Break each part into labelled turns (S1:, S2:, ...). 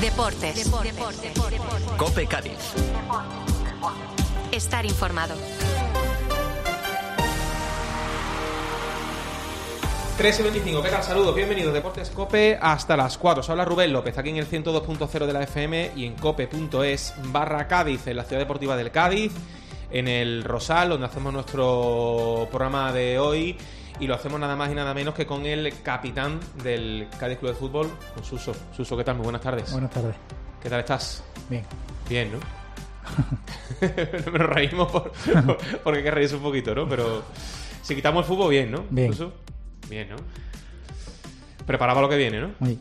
S1: Deportes.
S2: COPE Cádiz.
S1: Estar informado.
S3: 3:25, ¿qué tal? Saludos, bienvenidos, Deportes COPE hasta las 4. Os habla Rubén López, aquí en el 102.0 de la FM y en cope.es/Cádiz, en la ciudad deportiva del Cádiz, en el Rosal, donde hacemos nuestro programa de hoy. Y lo hacemos nada más y nada menos que con el capitán del Cádiz Club de Fútbol, con Suso. Suso, ¿qué tal? Muy buenas tardes.
S4: Buenas tardes.
S3: ¿Qué tal estás?
S4: Bien.
S3: Bien, ¿no? Nos reímos porque hay que reírse un poquito, ¿no? Pero si quitamos el fútbol, bien, ¿no?
S4: Bien.
S3: Suso? Bien, ¿no? Preparado para lo que viene, ¿no?
S4: Muy.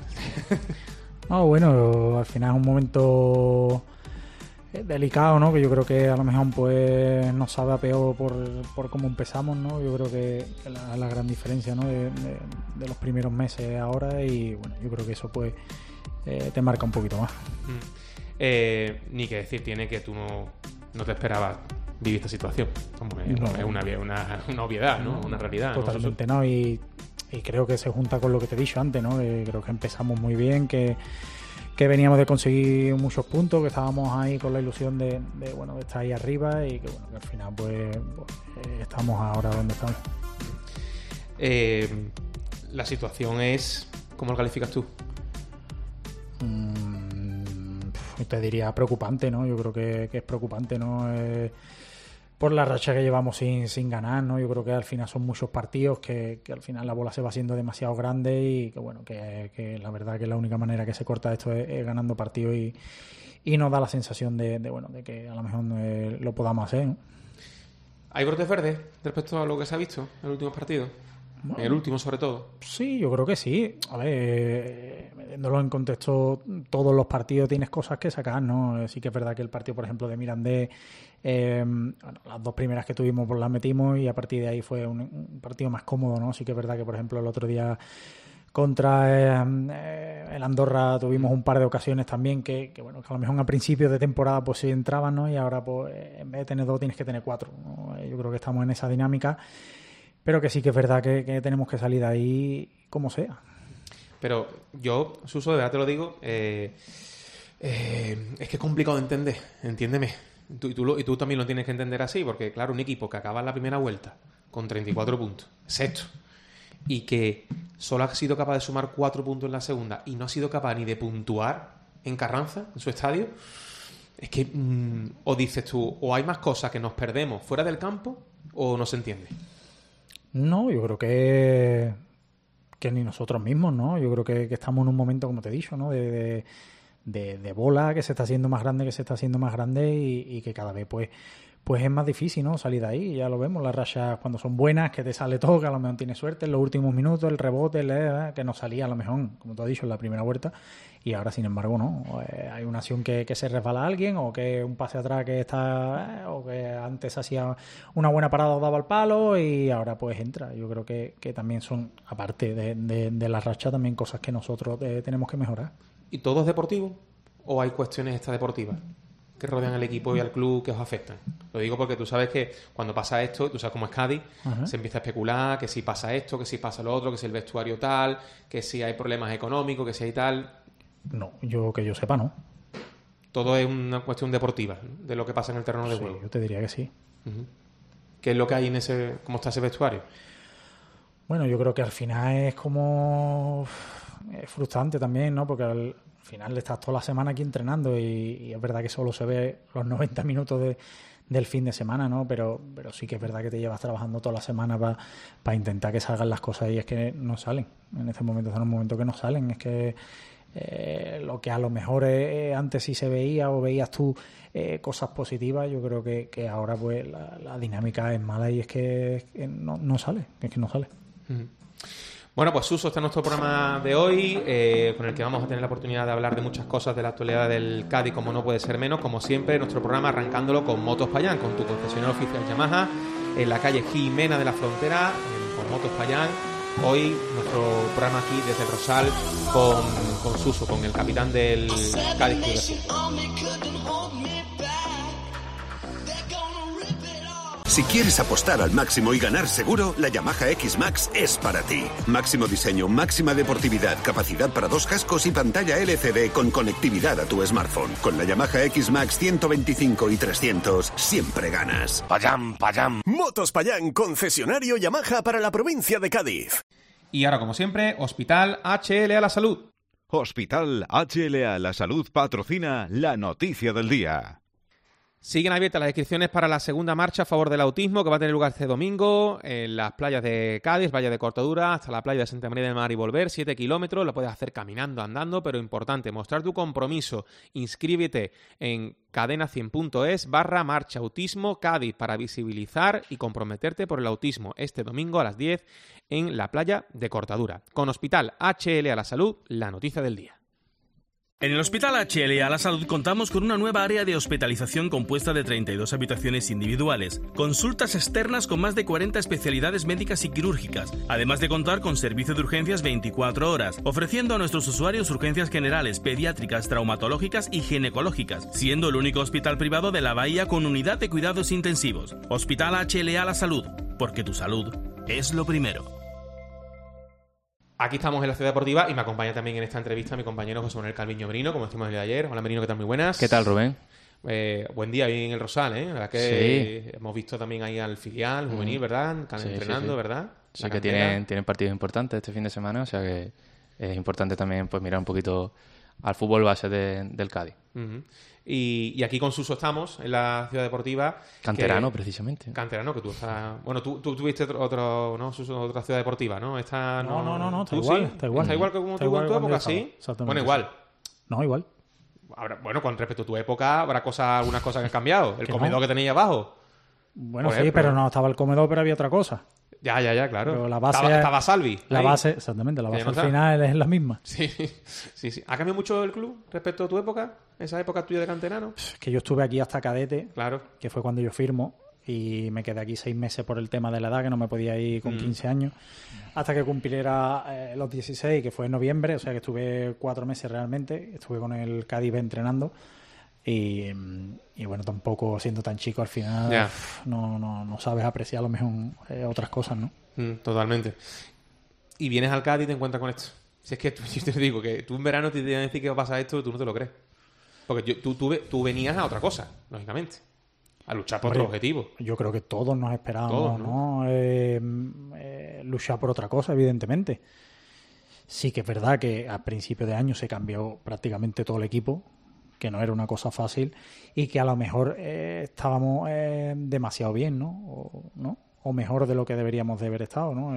S4: Bueno, al final es un momento delicado, ¿no? Que yo creo que a lo mejor pues nos sabe a peor por cómo empezamos, ¿no? Yo creo que la gran diferencia, ¿no? De los primeros meses ahora, y bueno, yo creo que eso pues te marca un poquito más.
S3: Ni que decir tiene que tú no te esperabas vivir esta situación. Es una obviedad, ¿no? Una realidad.
S4: Totalmente, ¿no? Y creo que se junta con lo que te he dicho antes, ¿no? Creo que empezamos muy bien, que veníamos de conseguir muchos puntos, que estábamos ahí con la ilusión de estar ahí arriba, y que bueno, que al final pues estamos ahora donde estamos.
S3: La situación es... ¿Cómo lo calificas tú?
S4: Te diría preocupante, ¿no? Yo creo que es preocupante, ¿no? Por la racha que llevamos sin ganar, ¿no? Yo creo que al final son muchos partidos, que al final la bola se va haciendo demasiado grande, y que bueno, que la verdad que la única manera que se corta esto es ganando partidos, y nos da la sensación de que a lo mejor lo podamos hacer, ¿no? ¿Hay
S3: brotes verdes respecto a lo que se ha visto en los últimos partidos? Bueno, el último sobre todo.
S4: Sí, yo creo que sí. A ver, metiéndolo en contexto, todos los partidos tienes cosas que sacar, ¿no? Sí que es verdad que el partido, por ejemplo, de Mirandés, las dos primeras que tuvimos pues las metimos, y a partir de ahí fue un partido más cómodo, ¿no? Sí que es verdad que, por ejemplo, el otro día contra el Andorra tuvimos un par de ocasiones también que a lo mejor a principios de temporada pues sí entraban, ¿no? Y ahora pues en vez de tener dos tienes que tener cuatro, ¿no? Yo creo que estamos en esa dinámica, pero que sí que es verdad que tenemos que salir de ahí como sea.
S3: Pero yo, Suso, de verdad te lo digo, es que es complicado de entender, entiéndeme. Y tú también lo tienes que entender así, porque claro, un equipo que acaba la primera vuelta con 34 puntos, sexto, y que solo ha sido capaz de sumar 4 puntos en la segunda y no ha sido capaz ni de puntuar en Carranza, en su estadio, es que o dices tú, o hay más cosas que nos perdemos fuera del campo, o no se entiende.
S4: No, yo creo que ni nosotros mismos, ¿no? Yo creo que estamos en un momento, como te he dicho, ¿no? De bola que se está haciendo más grande, y que cada vez pues es más difícil, ¿no? Salir de ahí. Ya lo vemos, las rachas cuando son buenas, que te sale todo, que a lo mejor tienes suerte en los últimos minutos, el rebote, que no salía a lo mejor, como tú has dicho, en la primera vuelta, y ahora sin embargo no. Hay una acción que se resbala a alguien, o que un pase atrás que está, o que antes hacía una buena parada o daba el palo, y ahora pues entra. Yo creo que también son, aparte de la racha, también cosas que nosotros tenemos que mejorar.
S3: ¿Y todo es deportivo? ¿O hay cuestiones extradeportivas que rodean al equipo y al club que os afectan? Lo digo porque tú sabes que cuando pasa esto, tú sabes cómo es Cádiz, uh-huh, se empieza a especular que si pasa esto, que si pasa lo otro, que si el vestuario tal, que si hay problemas económicos, que si hay tal.
S4: No, que yo sepa, no.
S3: Todo es una cuestión deportiva, ¿no? De lo que pasa en el terreno de juego.
S4: Yo te diría que sí.
S3: Uh-huh. ¿Qué es lo que hay en ese, cómo está ese vestuario?
S4: Bueno, yo creo que al final es como frustrante también, ¿no? Porque al final estás toda la semana aquí entrenando, y es verdad que solo se ve los 90 minutos del fin de semana, ¿no? Pero sí que es verdad que te llevas trabajando toda la semana para intentar que salgan las cosas, y es que no salen. En este momento son un momento que no salen. Es que lo que a lo mejor antes sí se veía, o veías tú cosas positivas, yo creo que ahora pues la dinámica es mala, y es que no sale. Es que no sale.
S3: Uh-huh. Bueno, pues Suso, este es nuestro programa de hoy, con el que vamos a tener la oportunidad de hablar de muchas cosas de la actualidad del Cádiz, como no puede ser menos, como siempre, nuestro programa arrancándolo con Motos Payán, con tu concesionario oficial Yamaha, en la calle Jimena de la Frontera, con Motos Payán. Hoy nuestro programa aquí desde el Rosal con Suso, con el capitán del Cádiz Club de Fútbol.
S1: Si quieres apostar al máximo y ganar seguro, la Yamaha X-Max es para ti. Máximo diseño, máxima deportividad, capacidad para 2 cascos y pantalla LCD con conectividad a tu smartphone. Con la Yamaha X-Max 125 y 300, siempre ganas.
S5: Payam, payam. Motos Payán, concesionario Yamaha para la provincia de Cádiz.
S3: Y ahora, como siempre, Hospital HLA La Salud.
S6: Hospital HLA La Salud patrocina la noticia del día.
S3: Siguen abiertas las inscripciones para la segunda marcha a favor del autismo que va a tener lugar este domingo en las playas de Cádiz, Valle de Cortadura, hasta la playa de Santa María del Mar y volver, 7 kilómetros, lo puedes hacer caminando, andando, pero importante, mostrar tu compromiso. Inscríbete en cadena100.es/marcha autismo Cádiz para visibilizar y comprometerte por el autismo este domingo a las 10 en la playa de Cortadura. Con Hospital HLA La Salud, la noticia del día.
S7: En el Hospital HLA La Salud contamos con una nueva área de hospitalización compuesta de 32 habitaciones individuales, consultas externas con más de 40 especialidades médicas y quirúrgicas, además de contar con servicio de urgencias 24 horas, ofreciendo a nuestros usuarios urgencias generales, pediátricas, traumatológicas y ginecológicas, siendo el único hospital privado de la Bahía con unidad de cuidados intensivos. Hospital HLA La Salud, porque tu salud es lo primero.
S3: Aquí estamos en la Ciudad Deportiva y me acompaña también en esta entrevista mi compañero José Manuel Calviño Merino, como decimos el día de ayer. Hola Merino, ¿qué tal? Muy buenas.
S8: ¿Qué tal, Rubén?
S3: Buen día ahí en el Rosal, ¿eh? La verdad que hemos visto también ahí al filial juvenil, ¿verdad? Entrenando, sí. ¿Verdad?
S8: Sí, que tienen partidos importantes este fin de semana, o sea que es importante también pues mirar un poquito al fútbol base del Cádiz.
S3: Uh-huh. Y aquí con Suso estamos, en la Ciudad Deportiva.
S8: Canterano, precisamente.
S3: Canterano, que tú estás... Bueno, tú tuviste otro, ¿no? Suso, otra Ciudad Deportiva, ¿no? Esta
S4: No, está igual.
S3: Sí? Está igual que como tú en tu época, ¿sí? Bueno, igual.
S4: No, igual.
S3: Ahora, bueno, con respecto a tu época, habrá algunas cosas que han cambiado. El comedor que tenías abajo.
S4: Bueno, sí, pero no estaba el comedor, pero había otra cosa.
S3: Ya, claro.
S4: Pero la base
S3: estaba Salvi.
S4: La base, exactamente, la base al final es la misma.
S3: Sí. ¿Ha cambiado mucho el club respecto a tu época? ¿Esa época tuya de canterano?
S4: Es que yo estuve aquí hasta cadete,
S3: claro,
S4: que fue cuando yo firmo, y me quedé aquí 6 meses por el tema de la edad, que no me podía ir con 15 años, hasta que cumpliera los 16, que fue en noviembre, o sea que estuve 4 meses realmente, estuve con el Cádiz entrenando. Y bueno, tampoco siendo tan chico al final no sabes apreciar a lo mejor otras cosas, ¿no?
S3: Totalmente. Y vienes al Cádiz y te encuentras con esto. Si es que yo te digo que tú en verano te iban a decir que va a pasar esto, tú no te lo crees. Porque tú venías a otra cosa, lógicamente. A luchar por otro objetivo.
S4: Yo creo que todos nos esperábamos, ¿no? Luchar por otra cosa, evidentemente. Sí que es verdad que a principio de año se cambió prácticamente todo el equipo, que no era una cosa fácil y que a lo mejor estábamos demasiado bien, ¿no? O mejor de lo que deberíamos de haber estado, ¿no?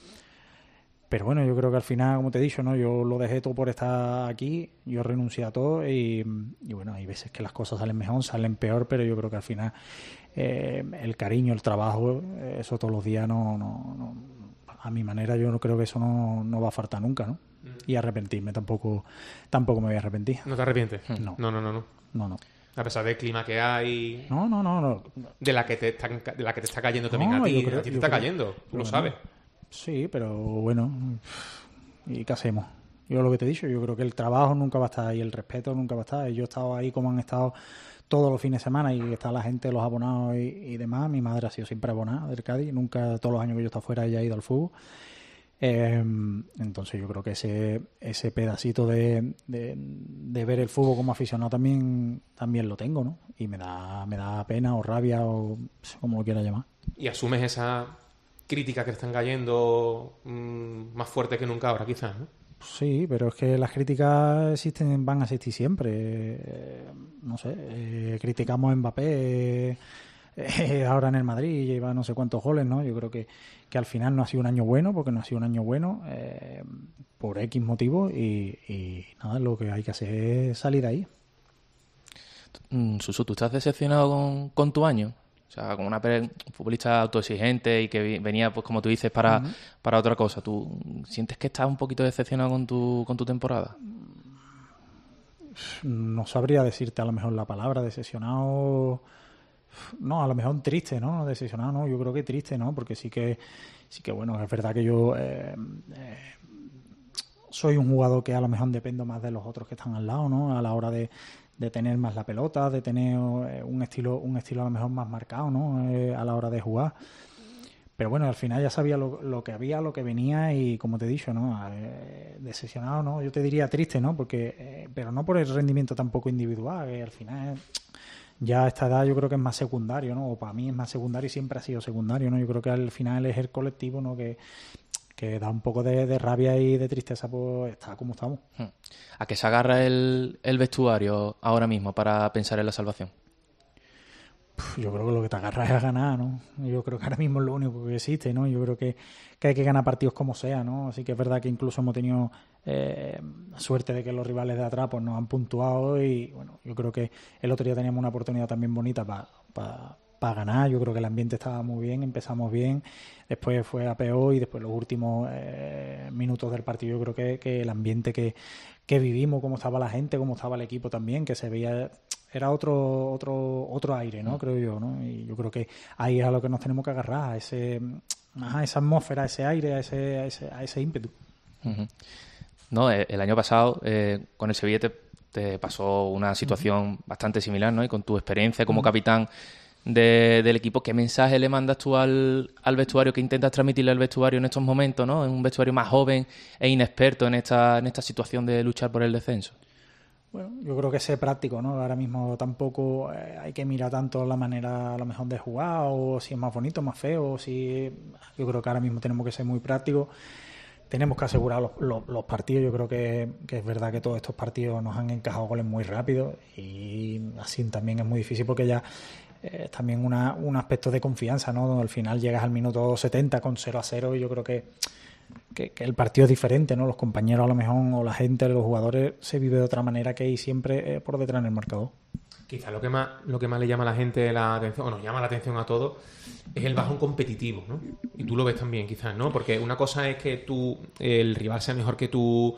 S4: Pero bueno, yo creo que al final, como te he dicho, ¿no? Yo lo dejé todo por estar aquí, yo renuncié a todo y bueno, hay veces que las cosas salen mejor, salen peor, pero yo creo que al final el cariño, el trabajo, eso todos los días no a mi manera yo no creo que eso no va a faltar nunca, ¿no? Y arrepentirme tampoco me voy a arrepentir.
S3: ¿No te arrepientes?
S4: No.
S3: No. A pesar del clima que hay.
S4: No.
S3: De la que te está cayendo también a ti. A ti te está cayendo, tú lo sabes.
S4: Sí, pero bueno, ¿y qué hacemos? Yo lo que te he dicho, yo creo que el trabajo nunca va a estar ahí, el respeto nunca va a estar. Yo he estado ahí como han estado todos los fines de semana y está la gente, los abonados y demás. Mi madre ha sido siempre abonada del Cádiz, nunca, todos los años que yo he estado fuera, ella ha ido al fútbol. Entonces yo creo que ese pedacito de ver el fútbol como aficionado también lo tengo, ¿no? Y me da pena o rabia o como lo quiera llamar.
S3: ¿Y asumes esa crítica que están cayendo más fuerte que nunca ahora, quizás, ¿no?
S4: Sí, pero es que las críticas van a existir siempre. No sé, criticamos a Mbappé ahora en el Madrid, lleva no sé cuántos goles, ¿no? Yo creo que al final no ha sido un año bueno, porque no ha sido un año bueno por X motivos y nada, lo que hay que hacer es salir de ahí.
S8: Suso, ¿tú estás decepcionado con tu año? O sea, como un futbolista autoexigente y que venía, pues como tú dices, para otra cosa. ¿Tú sientes que estás un poquito decepcionado con tu temporada?
S4: No sabría decirte a lo mejor la palabra decepcionado. No, a lo mejor triste, ¿no? Decepcionado, no. Yo creo que triste, ¿no? Porque sí que bueno, es verdad que yo soy un jugador que a lo mejor dependo más de los otros que están al lado, ¿no? A la hora de tener más la pelota, de tener un estilo a lo mejor más marcado, ¿no? A la hora de jugar. Pero bueno, al final ya sabía lo que había, lo que venía y, como te he dicho, ¿no? Decepcionado, ¿no? Yo te diría triste, ¿no? Porque, pero no por el rendimiento tampoco individual, que al final ya a esta edad yo creo que es más secundario, ¿no? O para mí es más secundario y siempre ha sido secundario, ¿no? Yo creo que al final es el colectivo, ¿no? Que da un poco de rabia y de tristeza por estar como estamos.
S8: ¿A qué se agarra el vestuario ahora mismo para pensar en la salvación?
S4: Yo creo que lo que te agarras es a ganar, ¿no? Yo creo que ahora mismo es lo único que existe, ¿no? Yo creo que hay que ganar partidos como sea, ¿no? Así que es verdad que incluso hemos tenido suerte de que los rivales de atrás pues nos han puntuado y, bueno, yo creo que el otro día teníamos una oportunidad también bonita para ganar. Yo creo que el ambiente estaba muy bien, empezamos bien, después fue a peor y después los últimos minutos del partido yo creo que el ambiente que vivimos, cómo estaba la gente, cómo estaba el equipo también, que se veía... Era otro aire, ¿no? Creo yo, ¿no? Y yo creo que ahí es a lo que nos tenemos que agarrar, a esa atmósfera, a ese aire, a ese ímpetu. Uh-huh.
S8: No, el año pasado con el Sevilla te pasó una situación bastante similar, ¿no? Y con tu experiencia como capitán del equipo, ¿qué mensaje le mandas tú al vestuario? ¿Qué intentas transmitirle al vestuario en estos momentos, ¿no? En un vestuario más joven e inexperto en esta situación de luchar por el descenso.
S4: Bueno, yo creo que ser práctico, ¿no? Ahora mismo tampoco hay que mirar tanto la manera a lo mejor de jugar o si es más bonito, más feo, yo creo que ahora mismo tenemos que ser muy prácticos. Tenemos que asegurar los partidos. Yo creo que es verdad que todos estos partidos nos han encajado goles muy rápido y así también es muy difícil porque ya es también un aspecto de confianza, ¿no? Al final llegas al minuto 70 con 0-0 y yo creo que el partido es diferente, ¿no? Los compañeros a lo mejor o la gente, los jugadores se vive de otra manera que hay siempre por detrás en el marcador.
S3: Quizás lo que más le llama a la gente la atención, o nos llama la atención a todos, es el bajón competitivo, ¿no? Y tú lo ves también, quizás, ¿no? Porque una cosa es que el rival sea mejor que tú,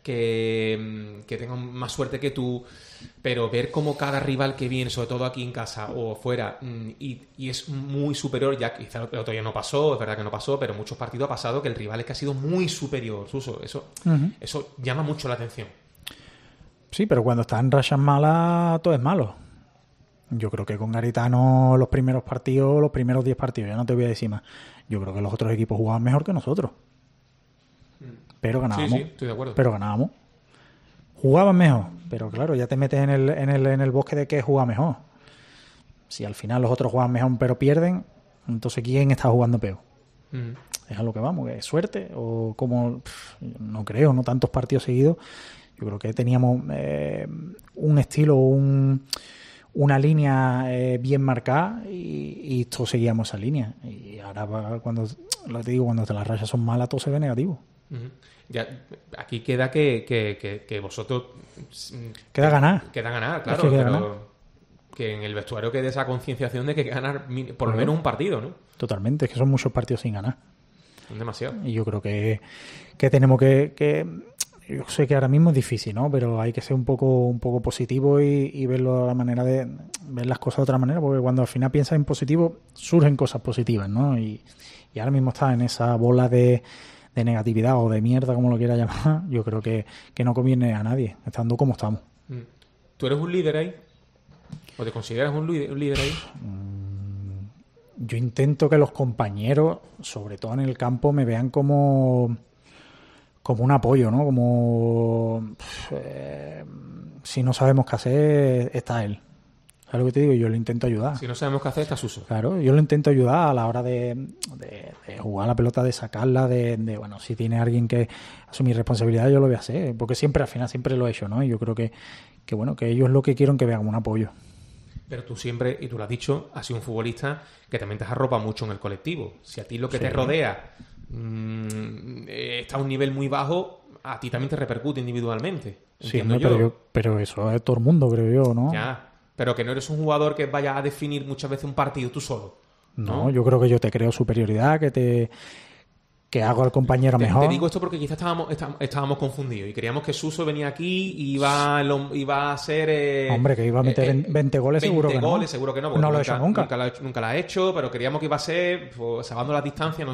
S3: que tenga más suerte que tú, pero ver cómo cada rival que viene, sobre todo aquí en casa o fuera, y es muy superior, ya quizás el otro día no pasó, es verdad que no pasó, pero en muchos partidos ha pasado que el rival es que ha sido muy superior, Suso. Eso llama mucho la atención.
S4: Sí, pero cuando estás en rachas malas, todo es malo. Yo creo que con Garitano los primeros 10 partidos, ya no te voy a decir más. Yo creo que los otros equipos jugaban mejor que nosotros. Pero ganábamos.
S3: Sí, estoy de acuerdo.
S4: Pero ganábamos. Jugaban mejor, pero claro, ya te metes en el bosque de que juega mejor. Si al final los otros juegan mejor pero pierden, entonces ¿quién está jugando peor? Es a lo que vamos, que es suerte o como no creo, no tantos partidos seguidos. Yo creo que teníamos un estilo, una línea bien marcada y todos seguíamos esa línea. Y ahora cuando las rachas son malas todo se ve negativo.
S3: Ya, aquí queda que vosotros...
S4: Queda ganar,
S3: claro,
S4: es que
S3: pero
S4: ganar.
S3: Que en el vestuario quede esa concienciación de que hay que ganar por lo menos un partido, ¿no?
S4: Totalmente, es que son muchos partidos sin ganar.
S3: Son demasiado.
S4: Y yo creo que tenemos que yo sé que ahora mismo es difícil, ¿no? Pero hay que ser un poco positivo y verlo a la manera de ver las cosas de otra manera, porque cuando al final piensas en positivo surgen cosas positivas, ¿no? Y ahora mismo estás en esa bola de negatividad o de mierda, como lo quieras llamar. Yo creo que no conviene a nadie, estando como estamos.
S3: ¿Tú eres un líder ahí? ¿O te consideras un líder ahí?
S4: Yo intento que los compañeros, sobre todo en el campo, me vean como un apoyo, ¿no? Como si no sabemos qué hacer, está él. ¿Sabes lo que te digo? Yo lo intento ayudar.
S3: Si no sabemos qué hacer, está Suso.
S4: Claro, yo lo intento ayudar a la hora de jugar la pelota, de sacarla, bueno, si tiene alguien que asumir responsabilidad, yo lo voy a hacer, porque siempre, al final, siempre lo he hecho, ¿no? Y yo creo que bueno, que ellos lo que quieren que vean como un apoyo.
S3: Pero tú siempre, y tú lo has dicho, has sido un futbolista que también te arropa mucho en el colectivo. Si a ti lo que te rodea está a un nivel muy bajo, a ti también te repercute individualmente.
S4: Sí, no, pero eso es todo el mundo, creo yo, ¿no?
S3: Ya, pero que no eres un jugador que vaya a definir muchas veces un partido tú solo.
S4: No, yo creo que yo te creo superioridad, que hago al compañero mejor.
S3: Te digo esto porque quizás estábamos confundidos y creíamos que Suso venía aquí y iba a ser...
S4: Hombre, que iba a meter 20 goles, seguro que no.
S3: 20 goles, seguro que no.
S4: No lo he hecho nunca.
S3: Nunca lo ha hecho, pero creíamos que iba a ser, pues, salvando las distancias, no sé.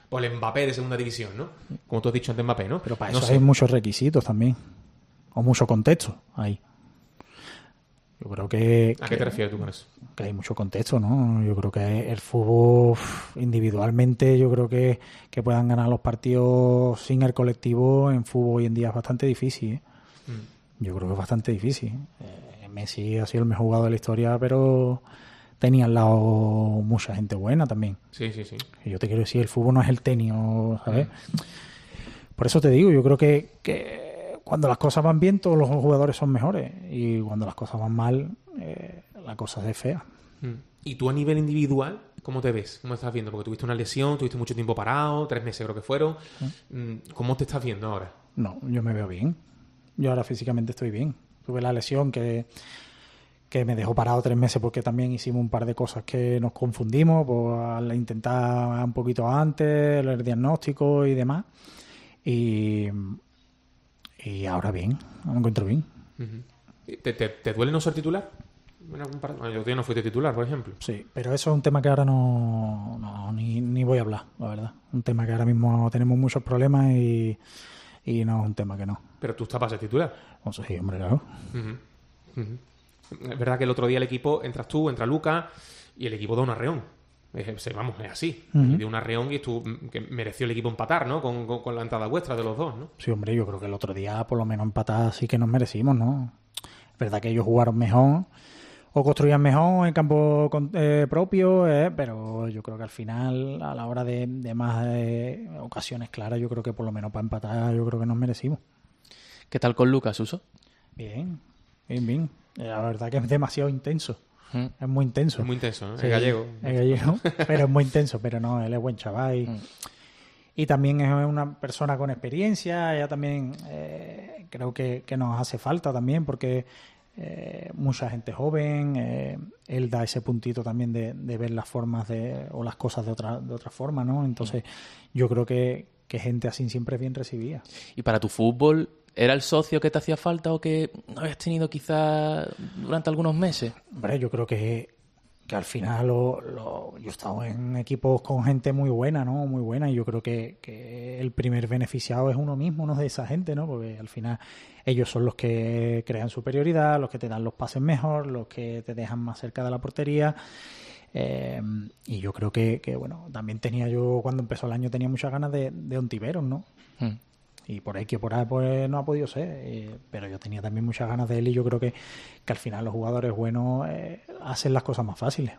S3: Pues el Mbappé de segunda división, ¿no? Como tú has dicho antes, Mbappé, ¿no?
S4: Pero para
S3: No
S4: eso
S3: sé.
S4: hay muchos requisitos también. O mucho contexto ahí. Yo creo que...
S3: ¿A qué te refieres tú con eso?
S4: Que hay mucho contexto, ¿no? Yo creo que el fútbol individualmente, yo creo que puedan ganar los partidos sin el colectivo en fútbol hoy en día es bastante difícil, ¿eh? Yo creo que es bastante difícil. Messi ha sido el mejor jugador de la historia, pero tenía al lado mucha gente buena también.
S3: Sí.
S4: Y yo te quiero decir, el fútbol no es el tenis, ¿sabes? Por eso te digo, yo creo que cuando las cosas van bien, todos los jugadores son mejores. Y cuando las cosas van mal, la cosa es fea.
S3: ¿Y tú a nivel individual, cómo te ves? ¿Cómo estás viendo? Porque tuviste una lesión, tuviste mucho tiempo parado, 3 meses creo que fueron. ¿Cómo te estás viendo ahora?
S4: No, yo me veo bien. Yo ahora físicamente estoy bien. Tuve la lesión que me dejó parado 3 meses porque también hicimos un par de cosas que nos confundimos pues, al intentar un poquito antes, el diagnóstico y demás. Y ahora bien, me encuentro bien.
S3: ¿Te duele no ser titular? Yo no fui titular, por ejemplo.
S4: Sí, pero eso es un tema que ahora ni voy a hablar, la verdad. Un tema que ahora mismo tenemos muchos problemas y no es un tema que no.
S3: Pero tú estás para ser titular.
S4: Pues sí, hombre, claro.
S3: Es verdad que el otro día el equipo, entras tú, entra Lucas y el equipo da un arreón. Es así. Dio un arreón y que mereció el equipo empatar, ¿no? Con la entrada vuestra de los dos, ¿no?
S4: Sí, hombre, yo creo que el otro día por lo menos empatar sí que nos merecimos, ¿no? Es verdad que ellos jugaron mejor o construían mejor en campo propio, pero yo creo que al final, a la hora de más ocasiones claras, yo creo que por lo menos para empatar, yo creo que nos merecimos.
S8: ¿Qué tal con Lucas, Suso?
S4: Bien. La verdad que es demasiado intenso. Es muy intenso.
S3: Es muy intenso, ¿no?
S4: Sí,
S3: Es gallego.
S4: Es gallego, pero es muy intenso. Pero no, él es buen chaval. Y también es una persona con experiencia. Ella también creo que nos hace falta también porque mucha gente joven. Él da ese puntito también de ver las formas o las cosas de otra forma, ¿no? Entonces yo creo que gente así siempre es bien recibida.
S8: ¿Y para tu fútbol era el socio que te hacía falta o que no habías tenido quizás durante algunos meses?
S4: Hombre, yo creo que al final yo he estado en equipos con gente muy buena, ¿no? Muy buena, y yo creo que el primer beneficiado es uno mismo, ¿no? De esa gente, ¿no? Porque al final ellos son los que crean superioridad, los que te dan los pases mejor, los que te dejan más cerca de la portería. Y yo creo que bueno, también cuando empezó el año tenía muchas ganas de Ontiveros, ¿no? Y por ahí pues no ha podido ser, pero yo tenía también muchas ganas de él y yo creo que al final los jugadores buenos hacen las cosas más fáciles.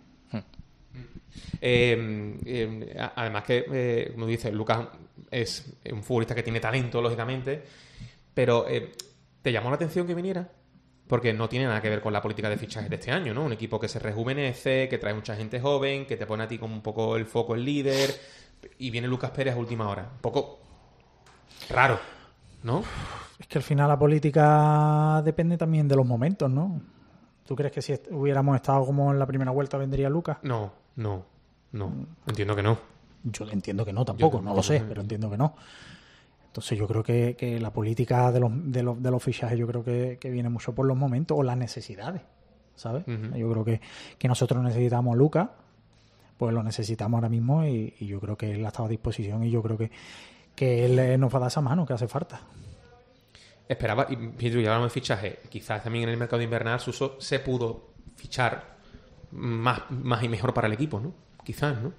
S3: Además que, como dices, Lucas es un futbolista que tiene talento, lógicamente, pero ¿te llamó la atención que viniera? Porque no tiene nada que ver con la política de fichajes de este año, ¿no? Un equipo que se rejuvenece, que trae mucha gente joven, que te pone a ti como un poco el foco, el líder, y viene Lucas Pérez a última hora. Un poco raro, ¿no?
S4: Es que al final la política depende también de los momentos, ¿no? ¿Tú crees que si hubiéramos estado como en la primera vuelta vendría Lucas?
S3: No. Entiendo que no.
S4: Yo entiendo que no tampoco, no lo sé, pero entiendo que no. Entonces yo creo que la política de los fichajes yo creo que viene mucho por los momentos o las necesidades, ¿sabes? Yo creo que nosotros necesitamos a Lucas, pues lo necesitamos ahora mismo y yo creo que él ha estado a disposición y yo creo que él nos va a dar esa mano que hace falta.
S3: Esperaba, y Pedro, ya hablamos de fichaje, quizás también en el mercado invernal Suso se pudo fichar más y mejor para el equipo, ¿no? Quizás, ¿no?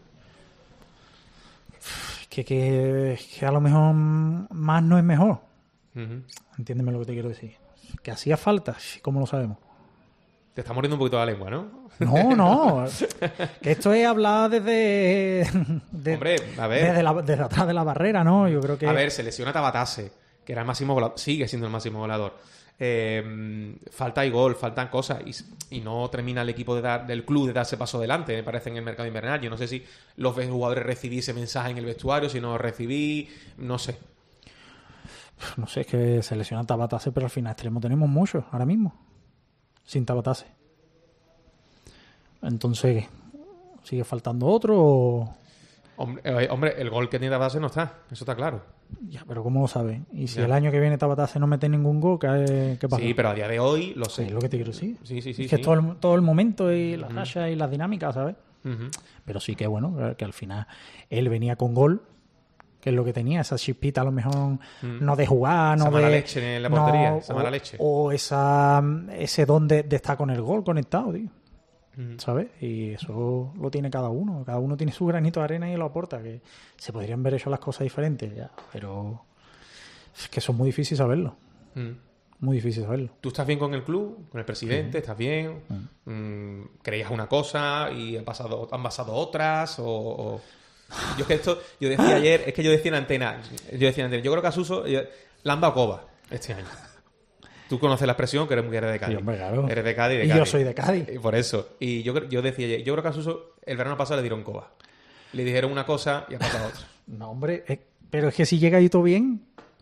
S4: Que a lo mejor más no es mejor. Entiéndeme lo que te quiero decir. Que hacía falta, ¿cómo lo sabemos?
S3: Te está mordiendo un poquito la lengua, ¿no?
S4: No. Que esto es hablar desde
S3: Hombre, a ver.
S4: desde atrás de la barrera, ¿no? Yo creo que...
S3: A ver, se lesiona Tabatase, que era el máximo goleador, sigue siendo el máximo goleador. Falta y gol, faltan cosas y no termina el equipo del club de darse paso adelante, me parece, en el mercado invernal. Yo no sé si los jugadores recibí ese mensaje en el vestuario, si no lo recibí, no sé.
S4: No sé, es que se lesiona Tabatase, pero al final extremo tenemos muchos ahora mismo, sin Tabatase. Entonces, ¿qué? ¿Sigue faltando otro o...?
S3: Hombre, el gol que tiene Tabatase no está, eso está claro.
S4: Ya, pero ¿cómo lo sabes? Y si el año que viene Tabatase no mete ningún gol, ¿qué pasa?
S3: Sí, pero a día de hoy lo sé.
S4: Es lo que te quiero decir.
S3: Sí.
S4: Es que es todo el momento y las rachas y las dinámicas, ¿sabes? Pero sí que bueno, que al final él venía con gol que es lo que tenía, esa chispita a lo mejor no de jugar, no
S3: esa
S4: de...
S3: mala leche en la portería,
S4: no,
S3: esa mala leche.
S4: O ese don de estar con el gol conectado, tío. ¿Sabes? Y eso lo tiene cada uno tiene su granito de arena y lo aporta, que se podrían ver hecho las cosas diferentes ya, pero es que eso es muy difícil saberlo. Muy difícil saberlo.
S3: ¿Tú estás bien con el club? ¿Con el presidente? ¿Estás bien? ¿Creías una cosa y han pasado otras? Yo es que yo decía ayer, es que yo decía en antena, yo creo que a Suso le han dado coba este año. Tú conoces la expresión que eres de Cádiz.
S4: Sí, hombre, claro.
S3: Eres de Cádiz,
S4: Y yo soy de Cádiz.
S3: Y por eso. Y yo decía ayer, yo creo que a Suso el verano pasado le dieron coba. Le dijeron una cosa y ha pasado otra.
S4: No, hombre, pero es que si llega ahí todo bien,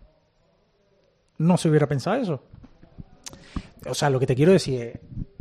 S4: no se hubiera pensado eso. O sea, lo que te quiero decir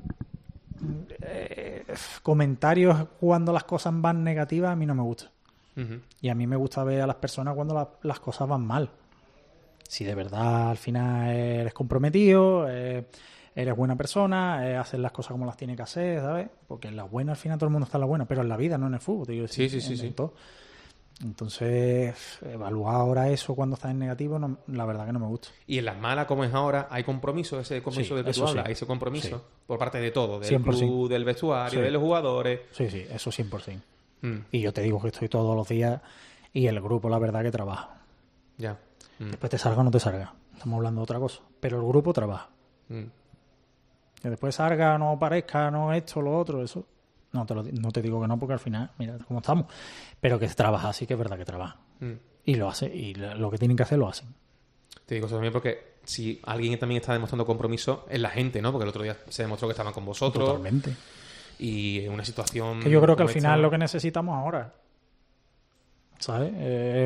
S4: es... comentarios cuando las cosas van negativas a mí no me gusta. Y a mí me gusta ver a las personas cuando las cosas van mal. Si de verdad al final eres comprometido, eres buena persona, haces las cosas como las tiene que hacer, ¿sabes? Porque en las buenas al final todo el mundo está en las buenas, pero en la vida, no en el fútbol. Te digo,
S3: Sí.
S4: todo. Entonces, evaluar ahora eso cuando estás en negativo, la verdad que no me gusta.
S3: Y en las malas, como es ahora, hay compromiso, ese compromiso de que tú hablas, hay ese compromiso por parte de todo, del
S4: 100%.
S3: club, del vestuario, de los jugadores.
S4: Sí, eso 100%. Y yo te digo que estoy todos los días y el grupo, la verdad, que trabaja.
S3: Ya.
S4: Después te salga o no te salga. Estamos hablando de otra cosa. Pero el grupo trabaja. Que después salga, no parezca, no esto, lo otro, eso... No te digo que no, porque al final, mira cómo estamos. Pero que trabaja, sí que es verdad que trabaja. Y lo hace, y lo que tienen que hacer lo hacen.
S3: Te digo eso también porque si alguien también está demostrando compromiso es la gente, ¿no? Porque el otro día se demostró que estaban con vosotros.
S4: Totalmente.
S3: Y en una situación...
S4: Que yo creo que al final es lo que necesitamos ahora. ¿Sabes?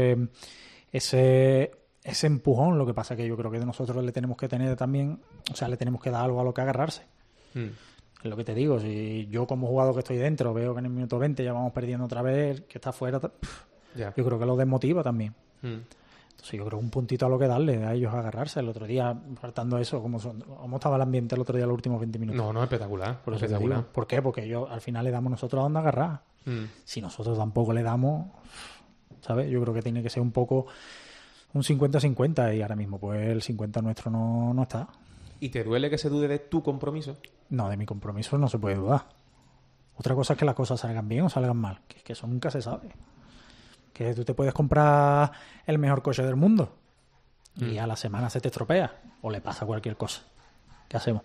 S4: Ese empujón, lo que pasa es que yo creo que nosotros le tenemos que tener también... O sea, le tenemos que dar algo a lo que agarrarse. Es lo que te digo, si yo como jugador que estoy dentro veo que en el minuto 20 ya vamos perdiendo otra vez, que está fuera, yo creo que lo desmotiva también. Entonces yo creo que un puntito a lo que darle a ellos agarrarse. El otro día, faltando eso, ¿cómo estaba el ambiente el otro día los últimos 20 minutos?
S3: No, espectacular.
S4: Por eso espectacular. ¿Por qué? Porque ellos al final le damos nosotros a dónde agarrar. Si nosotros tampoco le damos, ¿sabes? Yo creo que tiene que ser un poco un 50-50 y ahora mismo pues el 50 nuestro no está.
S3: ¿Y te duele que se dude de tu compromiso?
S4: No, de mi compromiso no se puede dudar. Otra cosa es que las cosas salgan bien o salgan mal, que eso nunca se sabe. Que tú te puedes comprar el mejor coche del mundo y a la semana se te estropea o le pasa cualquier cosa. ¿Qué hacemos?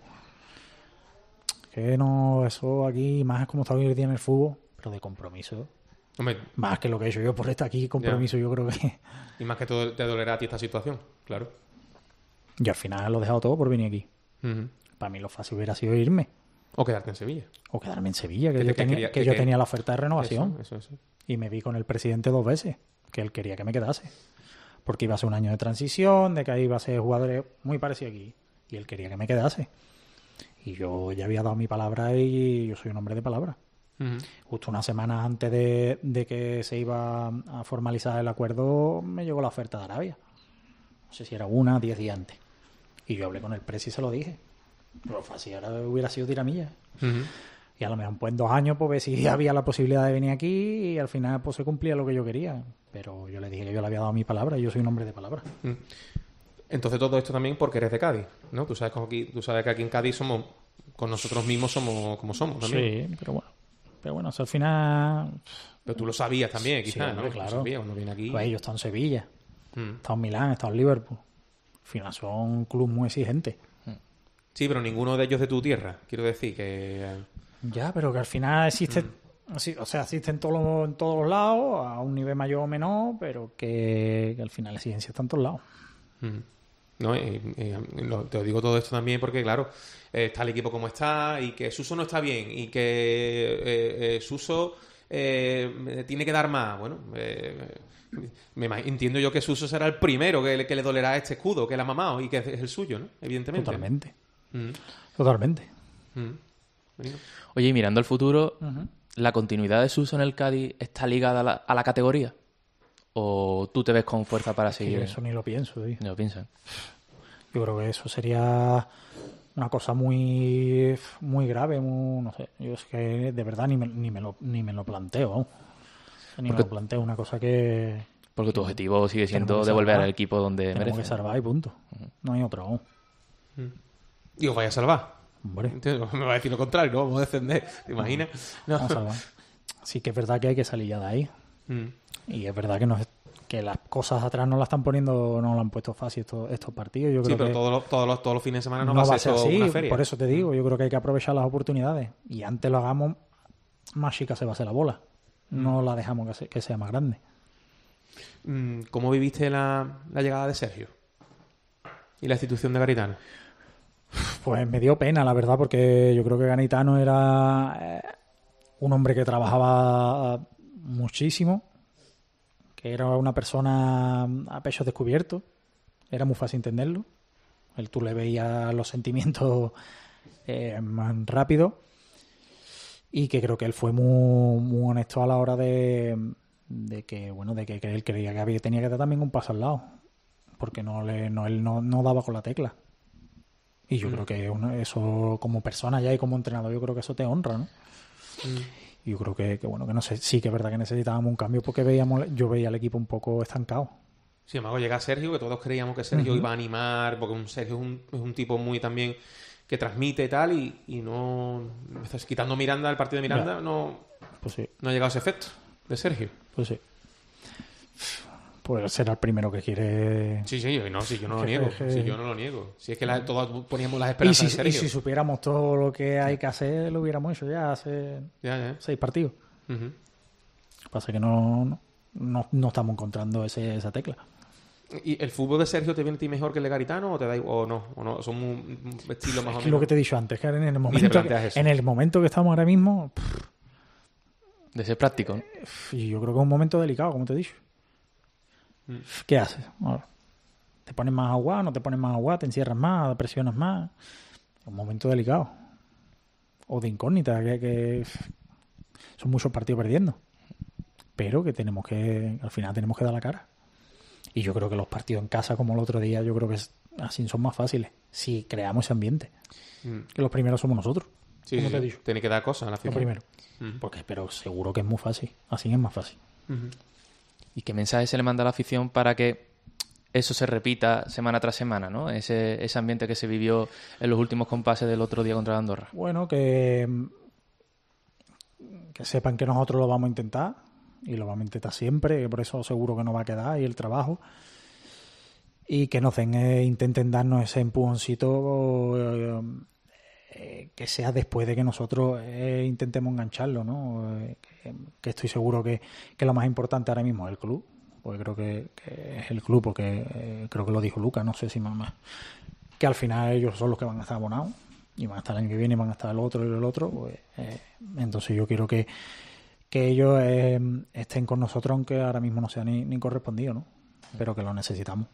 S4: Que no, eso aquí, más es como está hoy en día en el fútbol, pero de compromiso.
S3: Hombre,
S4: más que lo que he hecho yo por estar aquí, compromiso, yo creo que...
S3: Y más que todo te dolerá a ti esta situación, claro.
S4: Yo al final lo he dejado todo por venir aquí. Para mí lo fácil hubiera sido irme.
S3: O quedarte en Sevilla.
S4: O quedarme en Sevilla, que yo tenía la oferta de renovación.
S3: Eso.
S4: Y me vi con el presidente 2 veces, que él quería que me quedase. Porque iba a ser un año de transición, de que ahí iba a ser jugadores muy parecidos aquí. Y él quería que me quedase. Y yo ya había dado mi palabra y yo soy un hombre de palabra. Justo unas semanas antes de que se iba a formalizar el acuerdo, me llegó la oferta de Arabia. No sé si era 10 días antes. Y yo hablé con el presi y se lo dije. Pero fácil, ahora hubiera sido tiramilla. Y a lo mejor pues en 2 años pues ver si había la posibilidad de venir aquí y al final pues se cumplía lo que yo quería. Pero yo le dije que yo le había dado mi palabra y yo soy un hombre de palabra.
S3: Entonces todo esto también porque eres de Cádiz, ¿no? Tú sabes que aquí en Cádiz somos, con nosotros mismos somos como somos también.
S4: Sí, pero bueno, eso al final...
S3: Pero tú lo sabías también, quizás,
S4: sí, hombre,
S3: ¿no?
S4: Claro.
S3: Lo sabías, uno viene aquí.
S4: Pues ellos están en Sevilla, están en Milán, están en Liverpool. Al final son un club muy exigente.
S3: Sí, pero ninguno de ellos de tu tierra. Quiero decir que...
S4: Ya, pero que al final existe... O sea, existe en todos los lados, a un nivel mayor o menor, pero que al final la exigencia está en todos lados.
S3: No, te digo todo esto también porque, claro, está el equipo como está y que Suso no está bien y que Suso tiene que dar más. Bueno, entiendo yo que Suso será el primero que le dolerá este escudo, que él ha mamado y que es el suyo, ¿no? Evidentemente.
S4: Totalmente.
S8: Oye, y mirando al futuro, ¿la continuidad de Suso en el Cádiz está ligada a la categoría? ¿O tú te ves con fuerza para seguir?
S4: Eso ni lo pienso, tío.
S8: Ni lo piensas.
S4: Yo creo que eso sería una cosa muy grave, no sé. Yo es que de verdad ni me lo planteo, vamos. Ni me lo planteo, una cosa que
S8: Porque tu objetivo sigue siendo
S4: Tenemos que
S8: devolver
S4: salvar.
S8: al equipo donde
S4: Tenemos
S8: merece.
S4: que salvar y punto. No hay otro aún.
S3: Y os vais a salvar.
S4: Hombre,
S3: ¿Entiendes? Me va a decir lo contrario, no vamos a descender. ¿Te imaginas? No.
S4: vamos a salvar. Sí que es verdad que hay que salir ya de ahí.
S3: Mm.
S4: Y es verdad que las cosas atrás no las están poniendo, no lo han puesto fácil estos partidos. Yo
S3: Sí,
S4: creo
S3: pero
S4: que
S3: todos los fines de semana no,
S4: no
S3: va a ser eso
S4: así.
S3: una feria.
S4: Por eso te digo, yo creo que hay que aprovechar las oportunidades. Y antes lo hagamos, más chica se va a hacer la bola. No la dejamos que sea más grande.
S3: ¿Cómo viviste la llegada de Sergio? Y la institución de Garitano.
S4: Pues me dio pena, la verdad, porque yo creo que Garitano era un hombre que trabajaba muchísimo, que era una persona a pechos descubiertos, era muy fácil entenderlo. Tú le veías los sentimientos más rápido, y que creo que él fue muy honesto a la hora de que él creía que tenía que dar también un paso al lado, porque él no daba con la tecla. Y yo creo que eso, como persona ya y como entrenador, yo creo que eso te honra, ¿no? Y yo creo que no sé, sí que es verdad que necesitábamos un cambio, porque yo veía al equipo un poco estancado.
S3: Sin embargo, llega Sergio, que todos creíamos que Sergio iba a animar, porque Sergio es un tipo muy también que transmite y tal, y no... Quitando Miranda, el partido de Miranda, no ha llegado ese efecto de Sergio.
S4: Pues sí. Pues será el primero que quiere...
S3: Sí, yo no lo niego. Sí, yo no lo niego. Si es que todos poníamos las
S4: Y
S3: esperanzas en Sergio.
S4: si supiéramos todo lo que hay que hacer, lo hubiéramos hecho ya hace
S3: Ya.
S4: 6 partidos.
S3: Ujú.
S4: Lo que pasa es que no estamos encontrando esa tecla.
S3: ¿Y el fútbol de Sergio te viene a ti mejor que el de Garitano o te da o no? Son un estilo más o
S4: Es
S3: menos.
S4: lo que te he dicho antes, que en
S3: planteas eso.
S4: el momento que estamos ahora mismo,
S8: De ser práctico, ¿no?
S4: y yo creo que es un momento delicado, como te he dicho. ¿Qué haces? Ahora, ¿te pones más agua? ¿No te pones más agua? ¿Te encierras más? ¿Te presionas más? Es un momento delicado. O de incógnita, que son muchos partidos perdiendo. Pero que al final tenemos que dar la cara. Y yo creo que los partidos en casa, como el otro día, yo creo que así son más fáciles. Si creamos ese ambiente. Que los primeros somos nosotros.
S3: Sí,
S4: como te he dicho.
S3: Tiene que dar cosas a la
S4: Lo
S3: final.
S4: primero. Pero seguro que es muy fácil. Así es más fácil.
S8: ¿Y qué mensaje se le manda a la afición para que eso se repita semana tras semana, ¿no? Ese ambiente que se vivió en los últimos compases del otro día contra la Andorra.
S4: Bueno, que sepan que nosotros lo vamos a intentar, y lo vamos a intentar siempre, que por eso seguro que no va a quedar, y el trabajo, y que intenten darnos ese empujoncito que sea después de que nosotros intentemos engancharlo, ¿no? Que estoy seguro que lo más importante ahora mismo es el club, porque creo que es el club, porque creo que lo dijo Lucas, no sé si más, que al final ellos son los que van a estar abonados, y van a estar el año que viene, y van a estar el otro y el otro, pues, entonces yo quiero que ellos estén con nosotros, aunque ahora mismo no sea ni correspondido, ¿no? Pero que lo necesitamos.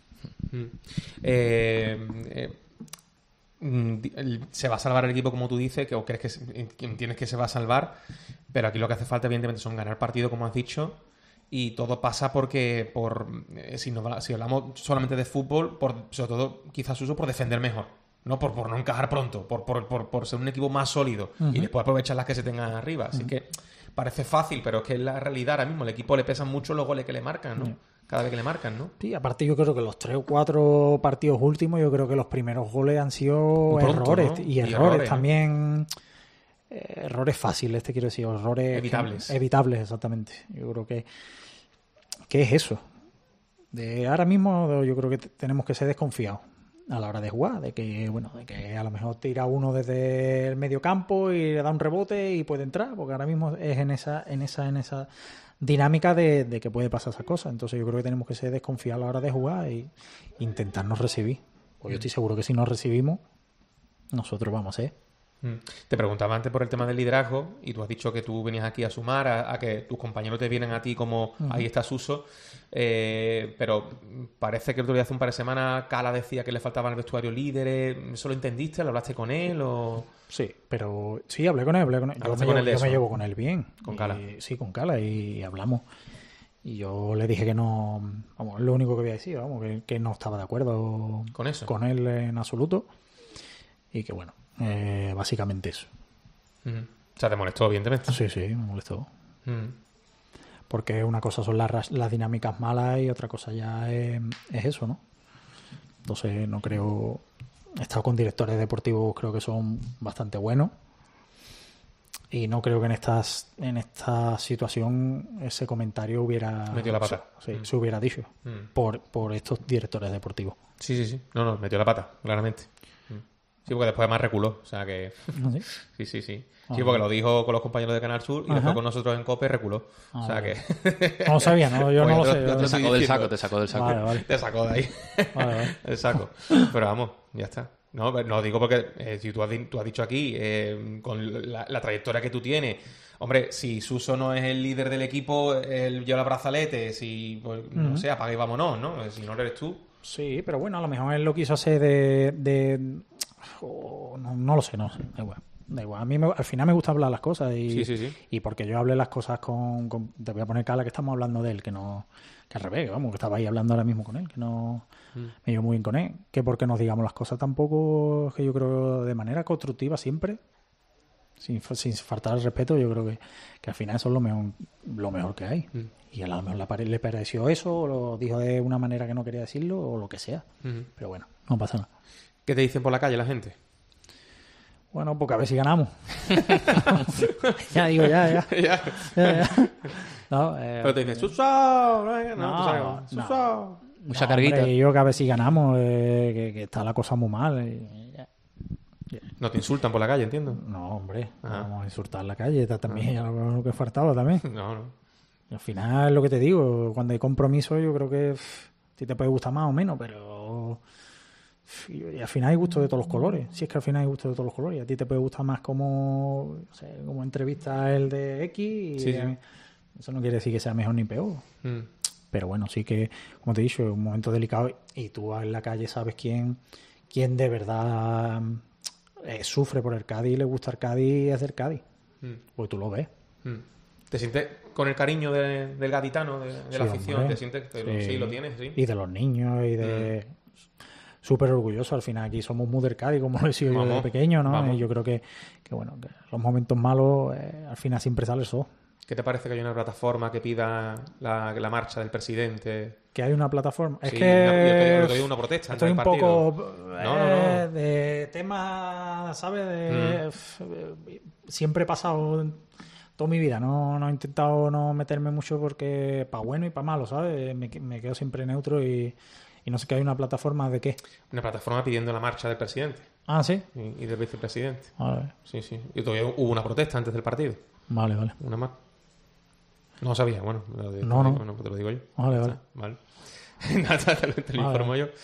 S3: Se va a salvar el equipo, como tú dices, o crees que entiendes que se va a salvar, pero aquí lo que hace falta, evidentemente, son ganar partido, como has dicho, y todo pasa porque si hablamos solamente de fútbol, sobre todo quizás uso por defender mejor, no por no encajar pronto, por ser un equipo más sólido y después aprovechar las que se tengan arriba. Así que parece fácil, pero es que en la realidad ahora mismo el equipo le pesan mucho los goles que le marcan, ¿no? Cada vez que le marcan, ¿no?
S4: Sí, aparte yo creo que los 3 o 4 partidos últimos, yo creo que los primeros goles han sido
S3: pronto,
S4: errores,
S3: ¿no?
S4: y errores también, errores fáciles, quiero decir, errores evitables, exactamente. Yo creo que es eso. Ahora mismo yo creo que tenemos que ser desconfiados a la hora de jugar, de que a lo mejor tira uno desde el medio campo y le da un rebote y puede entrar, porque ahora mismo es en esa dinámica de que puede pasar esa cosa. Entonces yo creo que tenemos que ser desconfiados a la hora de jugar e intentarnos recibir. Pues yo estoy seguro que si nos recibimos, nosotros vamos a ser.
S3: Te preguntaba antes por el tema del liderazgo, y tú has dicho que tú venías aquí a sumar, a que tus compañeros te vienen a ti como ahí está Suso, pero parece que el otro día, hace un par de semanas, Cala decía que le faltaban al vestuario líderes. ¿Eso lo entendiste? ¿Lo hablaste con él? O...
S4: Sí, pero sí, hablé con él. Yo me llevo con él bien.
S3: ¿Con Cala?
S4: Sí, con Cala, y hablamos. Y yo le dije que no... Vamos, es lo único que voy a decir, vamos, que no estaba de acuerdo
S3: con eso,
S4: con él en absoluto. Y que bueno, básicamente eso.
S3: O sea, te molestó, evidentemente.
S4: Sí, me molestó. porque una cosa son las dinámicas malas y otra cosa ya es eso, ¿no? Entonces no creo... He estado con directores deportivos, creo que son bastante buenos, y no creo que en esta situación ese comentario hubiera...
S3: Metió la pata.
S4: Se hubiera dicho por estos directores deportivos.
S3: Sí. No, metió la pata, claramente. Sí, porque después además reculó. O sea que... Sí. Sí, porque lo dijo con los compañeros de Canal Sur y después con nosotros en COPE reculó. O sea que...
S4: No lo sabía, ¿no? Yo no lo sé.
S8: Te sacó del saco.
S4: Vale.
S3: Te sacó de ahí.
S4: Vale.
S3: El saco. Pero vamos, ya está. No digo porque si tú has dicho aquí, con la trayectoria que tú tienes, hombre, si Suso no es el líder del equipo, él lleva el brazalete, si, pues, no sé, apaga y vámonos, ¿no? Si no eres tú.
S4: Sí, pero bueno, a lo mejor él lo quiso hacer no lo sé, da igual. A mí al final me gusta hablar las cosas y porque yo hablé las cosas con te voy a poner cara que estamos hablando de él, que al revés, que estaba ahí hablando ahora mismo con él, que no me llevo muy bien con él, que porque nos digamos las cosas tampoco, es que yo creo de manera constructiva siempre, sin faltar el respeto, yo creo que al final eso es lo mejor que hay. Y a lo mejor le pareció eso, o lo dijo de una manera que no quería decirlo, o lo que sea. Pero bueno, no pasa nada.
S3: ¿Qué te dicen por la calle la gente?
S4: Bueno, pues a ver si ganamos. Ya. No,
S3: pero te dicen, ¡Suso!
S4: No.
S8: Mucha carguita.
S4: Hombre, yo que a ver si ganamos, que está la cosa muy mal.
S3: No te insultan por la calle, entiendo.
S4: No, hombre, vamos a insultar en la calle. Está también lo que faltaba también.
S3: No.
S4: Y al final, lo que te digo, cuando hay compromiso, yo creo que si te puede gustar más o menos, pero y al final hay gusto de todos los colores. Si es que al final hay gusto de todos los colores. A ti te puede gustar más como entrevista el de X. Y eso no quiere decir que sea mejor ni peor. Pero bueno, sí que, como te he dicho, es un momento delicado y tú en la calle sabes quién de verdad sufre por el Cádiz y le gusta el Cádiz y es del Cádiz. Pues tú lo ves.
S3: ¿Te sientes con el cariño del gaditano, de la afición?
S4: Hombre.
S3: ¿Te sientes? Sí, lo tienes, sí.
S4: Y de los niños y de... Súper orgulloso. Al final aquí somos muy del Cádiz, como lo he sido yo desde pequeño, ¿no? Y yo creo que bueno, que los momentos malos al final siempre sale el sol.
S3: ¿Qué te parece que hay una plataforma que pida la marcha del presidente?
S4: ¿Que hay una plataforma? Es
S3: sí,
S4: que...
S3: yo te una protesta.
S4: Estoy un
S3: partido.
S4: poco...
S3: No.
S4: De temas, ¿sabes? Siempre he pasado... Toda mi vida no he intentado no meterme mucho porque para bueno y para malo, ¿sabes? Me quedo siempre neutro y no sé qué hay una plataforma de qué.
S3: Una plataforma pidiendo la marcha del presidente.
S4: Ah, ¿sí?
S3: Y del vicepresidente.
S4: Vale.
S3: Sí. Y todavía hubo una protesta antes del partido.
S4: Vale.
S3: Una más. No sabía, bueno.
S4: No.
S3: Te lo digo yo.
S4: Vale.
S3: Nada, te lo informo yo.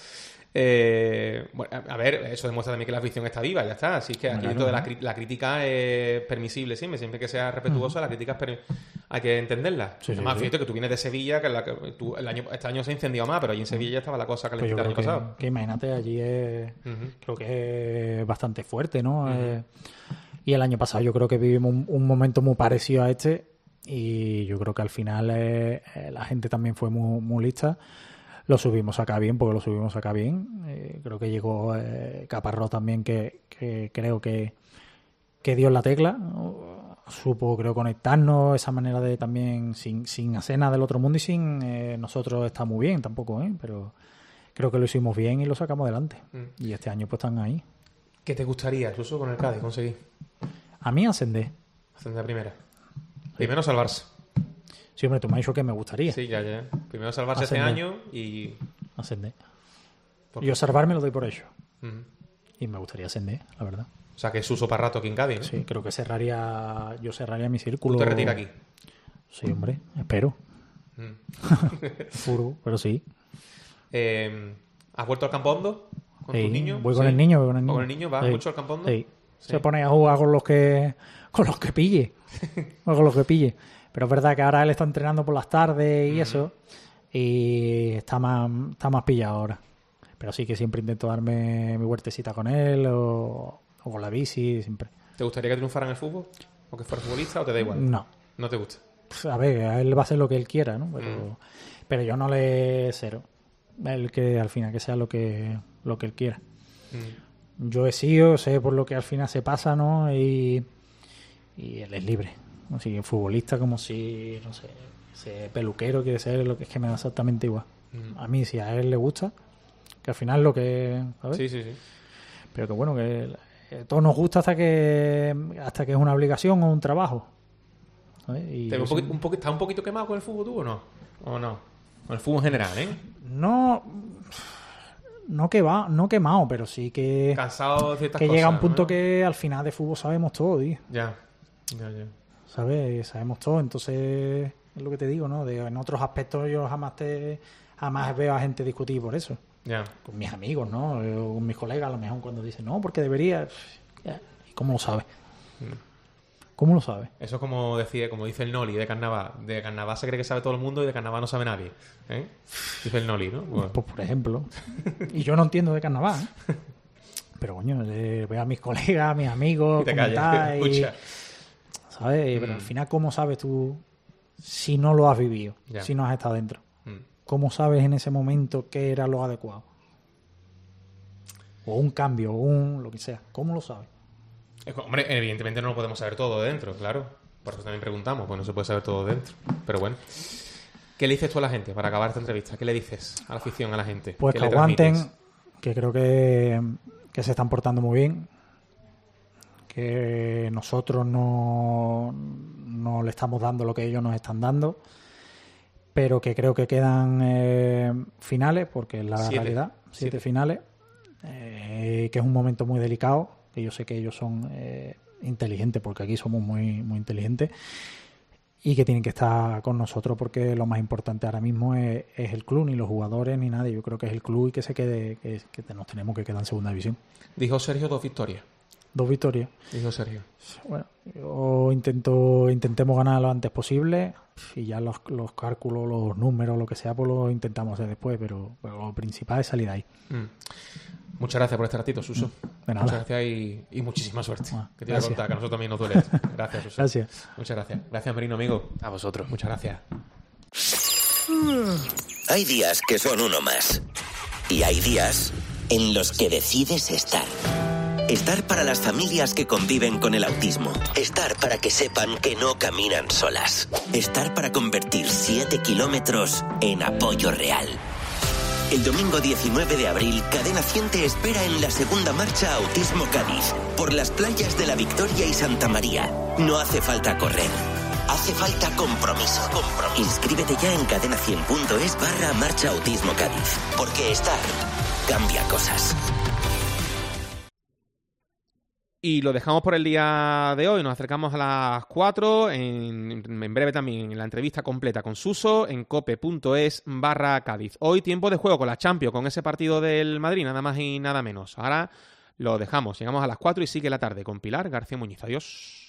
S3: Bueno, a ver, eso demuestra también que la afición está viva, ya está. Así que aquí dentro de la crítica es permisible siempre que sea respetuosa, la crítica hay que entenderla. Además, fíjate que tú vienes de Sevilla, que este año se ha incendiado más, pero allí en Sevilla ya estaba la cosa calentita el año pasado.
S4: Que imagínate, allí creo que es bastante fuerte, ¿no? Y el año pasado yo creo que vivimos un momento muy parecido a este y yo creo que al final la gente también fue muy lista. Lo subimos acá bien, creo que llegó Caparrós también, que creo que dio en la tecla, ¿no? Supo, creo, conectarnos, esa manera de también, sin hacer nada del otro mundo y sin nosotros está muy bien tampoco, pero creo que lo hicimos bien y lo sacamos adelante. Y este año pues están ahí.
S3: ¿Qué te gustaría, Suso, con el Cádiz conseguir?
S4: A mí ascender.
S3: Ascender a primera. Primero salvarse.
S4: Sí, hombre, tú me has dicho que me gustaría.
S3: Sí, ya. Primero salvarse
S4: ascender.
S3: este año y...
S4: Ascender. Yo salvarme lo doy por hecho.
S3: Uh-huh.
S4: Y me gustaría ascender, la verdad.
S3: O sea, que es uso para rato aquí en Cádiz, ¿no?
S4: Sí, creo que yo cerraría mi círculo.
S3: ¿Tú te retiras aquí?
S4: Sí, hombre, espero. Furbo, pero sí.
S3: ¿Has vuelto al Campo Hondo con tus niños?
S4: Voy con el niño.
S3: ¿Con el niño? ¿Vas mucho al Campo Hondo?
S4: Sí. Se pone a jugar con los que pille. Con los que pille. Pero es verdad que ahora él está entrenando por las tardes y eso. Y está más pillado ahora. Pero sí que siempre intento darme mi huertecita con él o con la bici, siempre.
S3: ¿Te gustaría que triunfara en el fútbol? ¿O que fuera futbolista o te da igual?
S4: No.
S3: ¿No te gusta?
S4: Pues, a ver, a él va a hacer lo que él quiera, ¿no? Pero yo no le cero. Él que al final que sea lo que él quiera. Yo he sido, sé por lo que al final se pasa, ¿no? Y él es libre. Así que futbolista como si, no sé, Si es peluquero, quiere ser lo que es que me da exactamente igual. A mí, si a él le gusta, que al final lo que... ¿sabes?
S3: Sí.
S4: Pero que bueno, que todo nos gusta hasta que es una obligación o un trabajo. ¿Sabes? Y
S3: ¿Estás un poquito quemado con el fútbol tú o no? ¿O no? Con el fútbol en general, ¿eh?
S4: No quemado, pero sí que...
S3: Cansado de ciertas
S4: que
S3: cosas,
S4: llega un punto
S3: ¿no?
S4: que al final de fútbol sabemos todo, tío.
S3: Ya.
S4: ¿Sabes? Sabemos todo, entonces es lo que te digo, ¿no? En otros aspectos yo jamás veo a gente discutir por eso.
S3: Ya.
S4: Con mis amigos, ¿no? O con mis colegas, a lo mejor cuando dicen, no, porque debería... Ya. ¿Y cómo lo sabes? ¿Cómo lo sabes?
S3: Eso es como dice el Noli de Carnaval. De Carnaval se cree que sabe todo el mundo y de Carnaval no sabe nadie. ¿Eh? Dice el Noli, ¿no? Bueno.
S4: Pues por ejemplo. Y yo no entiendo de carnaval, ¿eh? Pero coño, veo a mis colegas, a mis amigos,
S3: Y te
S4: comentar
S3: callas, escucha.
S4: ¿sabes? Pero al final, ¿cómo sabes tú si no lo has vivido?
S3: Ya.
S4: Si no has estado dentro. ¿Cómo sabes en ese momento qué era lo adecuado? O un cambio, o lo que sea. ¿Cómo lo sabes?
S3: Hombre, evidentemente no lo podemos saber todo de dentro, claro. Por eso también preguntamos, pues no se puede saber todo de dentro. Pero bueno. ¿Qué le dices tú a la gente para acabar esta entrevista? ¿Qué le dices a la afición, a la gente?
S4: Pues
S3: ¿Qué
S4: que
S3: le
S4: aguanten,
S3: transmites?
S4: que creo que se están portando muy bien, que nosotros no le estamos dando lo que ellos nos están dando, pero que creo que quedan finales, porque es la realidad, 7 finales, que es un momento muy delicado, que yo sé que ellos son inteligentes, porque aquí somos muy, muy inteligentes, y que tienen que estar con nosotros porque lo más importante ahora mismo es el club, ni los jugadores ni nadie. Yo creo que es el club y que se quede, que nos tenemos que quedar en segunda división.
S3: Dijo Sergio 2 victorias.
S4: 2 victorias.
S3: Dijo Sergio.
S4: Bueno, yo intentemos ganar lo antes posible y ya los cálculos, los números, lo que sea, pues lo intentamos hacer después, pero lo principal es salir de ahí.
S3: Muchas gracias por este ratito, Suso.
S4: De nada.
S3: Muchas gracias y muchísima suerte. Que te voy a
S4: Gracias.
S3: contar, que a nosotros también nos duele. Gracias, Suso.
S4: Gracias.
S3: Muchas gracias. Gracias, Merino, amigo.
S8: A vosotros.
S3: Muchas gracias.
S9: Hay días que son uno más. Y hay días en los que decides estar. Estar para las familias que conviven con el autismo. Estar para que sepan que no caminan solas. Estar para convertir 7 kilómetros en apoyo real. El domingo 19 de abril, Cadena 100 te espera en la segunda marcha Autismo Cádiz, por las playas de La Victoria y Santa María. No hace falta correr. Hace falta compromiso. Inscríbete ya en cadena100.es/marcha Autismo Cádiz, porque estar cambia cosas.
S3: Y lo dejamos por el día de hoy. Nos acercamos a las 4. En breve también en la entrevista completa con Suso en cope.es/Cádiz. Hoy tiempo de juego con la Champions, con ese partido del Madrid, nada más y nada menos. Ahora lo dejamos. Llegamos a las 4 y sigue la tarde con Pilar García Muñiz. Adiós.